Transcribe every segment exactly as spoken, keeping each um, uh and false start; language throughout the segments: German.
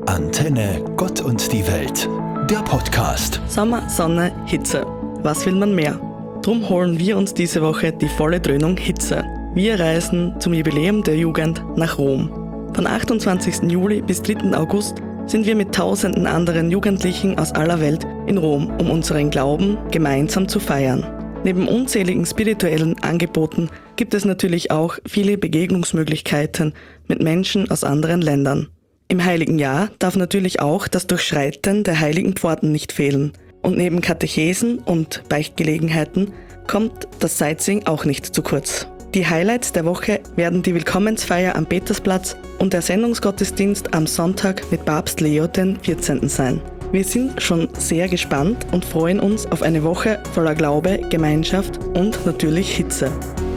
Antenne Gott und die Welt, der Podcast. Sommer, Sonne, Hitze. Was will man mehr? Drum holen wir uns diese Woche die volle Dröhnung Hitze. Wir reisen zum Jubiläum der Jugend nach Rom. Von achtundzwanzigsten Juli bis dritten August sind wir mit tausenden anderen Jugendlichen aus aller Welt in Rom, um unseren Glauben gemeinsam zu feiern. Neben unzähligen spirituellen Angeboten gibt es natürlich auch viele Begegnungsmöglichkeiten mit Menschen aus anderen Ländern. Im Heiligen Jahr darf natürlich auch das Durchschreiten der heiligen Pforten nicht fehlen. Und neben Katechesen und Beichtgelegenheiten kommt das Sightseeing auch nicht zu kurz. Die Highlights der Woche werden die Willkommensfeier am Petersplatz und der Sendungsgottesdienst am Sonntag mit Papst Leo den vierzehnten sein. Wir sind schon sehr gespannt und freuen uns auf eine Woche voller Glaube, Gemeinschaft und natürlich Hitze.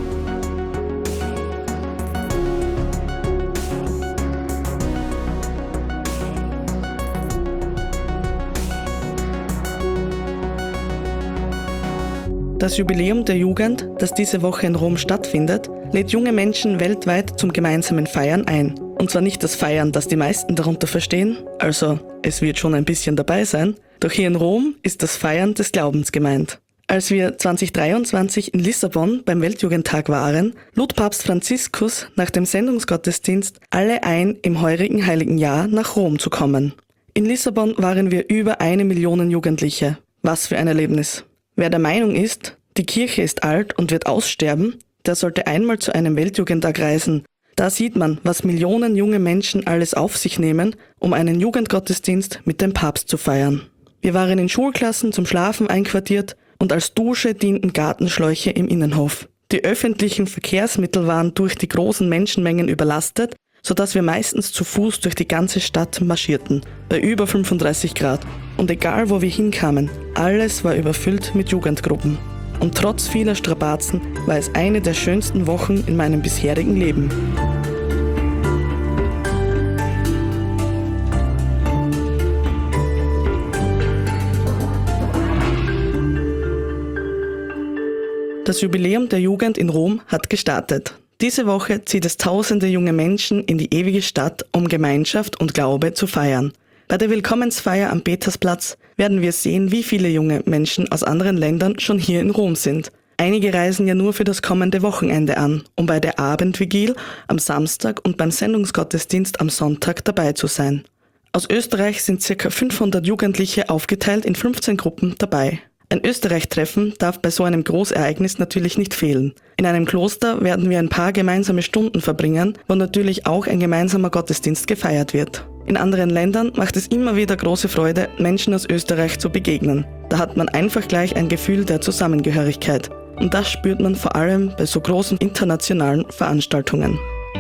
Das Jubiläum der Jugend, das diese Woche in Rom stattfindet, lädt junge Menschen weltweit zum gemeinsamen Feiern ein. Und zwar nicht das Feiern, das die meisten darunter verstehen, also es wird schon ein bisschen dabei sein, doch hier in Rom ist das Feiern des Glaubens gemeint. Als wir zweitausenddreiundzwanzig in Lissabon beim Weltjugendtag waren, lud Papst Franziskus nach dem Sendungsgottesdienst alle ein, im heurigen Heiligen Jahr nach Rom zu kommen. In Lissabon waren wir über eine Million Jugendliche. Was für ein Erlebnis! Wer der Meinung ist, die Kirche ist alt und wird aussterben, der sollte einmal zu einem Weltjugendtag reisen. Da sieht man, was Millionen junge Menschen alles auf sich nehmen, um einen Jugendgottesdienst mit dem Papst zu feiern. Wir waren in Schulklassen zum Schlafen einquartiert und als Dusche dienten Gartenschläuche im Innenhof. Die öffentlichen Verkehrsmittel waren durch die großen Menschenmengen überlastet, sodass wir meistens zu Fuß durch die ganze Stadt marschierten, bei über fünfunddreißig Grad. Und egal wo wir hinkamen, alles war überfüllt mit Jugendgruppen. Und trotz vieler Strapazen war es eine der schönsten Wochen in meinem bisherigen Leben. Das Jubiläum der Jugend in Rom hat gestartet. Diese Woche zieht es tausende junge Menschen in die ewige Stadt, um Gemeinschaft und Glaube zu feiern. Bei der Willkommensfeier am Petersplatz werden wir sehen, wie viele junge Menschen aus anderen Ländern schon hier in Rom sind. Einige reisen ja nur für das kommende Wochenende an, um bei der Abendvigil am Samstag und beim Sendungsgottesdienst am Sonntag dabei zu sein. Aus Österreich sind ca. fünfhundert Jugendliche aufgeteilt in fünfzehn Gruppen dabei. Ein Österreich-Treffen darf bei so einem Großereignis natürlich nicht fehlen. In einem Kloster werden wir ein paar gemeinsame Stunden verbringen, wo natürlich auch ein gemeinsamer Gottesdienst gefeiert wird. In anderen Ländern macht es immer wieder große Freude, Menschen aus Österreich zu begegnen. Da hat man einfach gleich ein Gefühl der Zusammengehörigkeit. Und das spürt man vor allem bei so großen internationalen Veranstaltungen.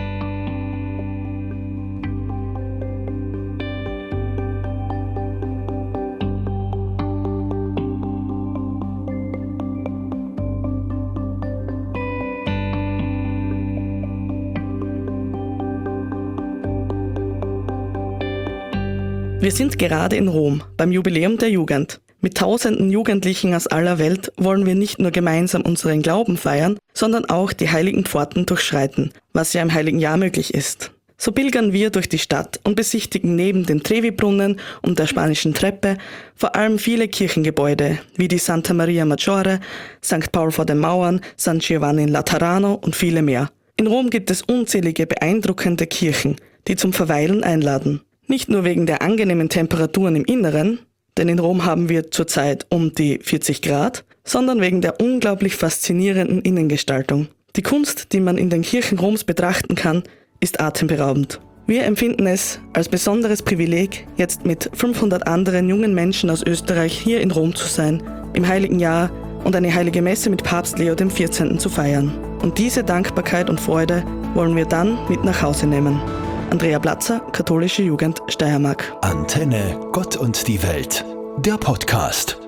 Wir sind gerade in Rom, beim Jubiläum der Jugend. Mit tausenden Jugendlichen aus aller Welt wollen wir nicht nur gemeinsam unseren Glauben feiern, sondern auch die heiligen Pforten durchschreiten, was ja im Heiligen Jahr möglich ist. So pilgern wir durch die Stadt und besichtigen neben dem Trevi-Brunnen und der Spanischen Treppe vor allem viele Kirchengebäude, wie die Santa Maria Maggiore, Sankt Paul vor den Mauern, San Giovanni in Laterano und viele mehr. In Rom gibt es unzählige beeindruckende Kirchen, die zum Verweilen einladen. Nicht nur wegen der angenehmen Temperaturen im Inneren, denn in Rom haben wir zurzeit um die vierzig Grad, sondern wegen der unglaublich faszinierenden Innengestaltung. Die Kunst, die man in den Kirchen Roms betrachten kann, ist atemberaubend. Wir empfinden es als besonderes Privileg, jetzt mit fünfhundert anderen jungen Menschen aus Österreich hier in Rom zu sein, im Heiligen Jahr und eine heilige Messe mit Papst Leo dem vierzehnten zu feiern. Und diese Dankbarkeit und Freude wollen wir dann mit nach Hause nehmen. Andrea Platzer, Katholische Jugend Steiermark. Antenne Gott und die Welt, der Podcast.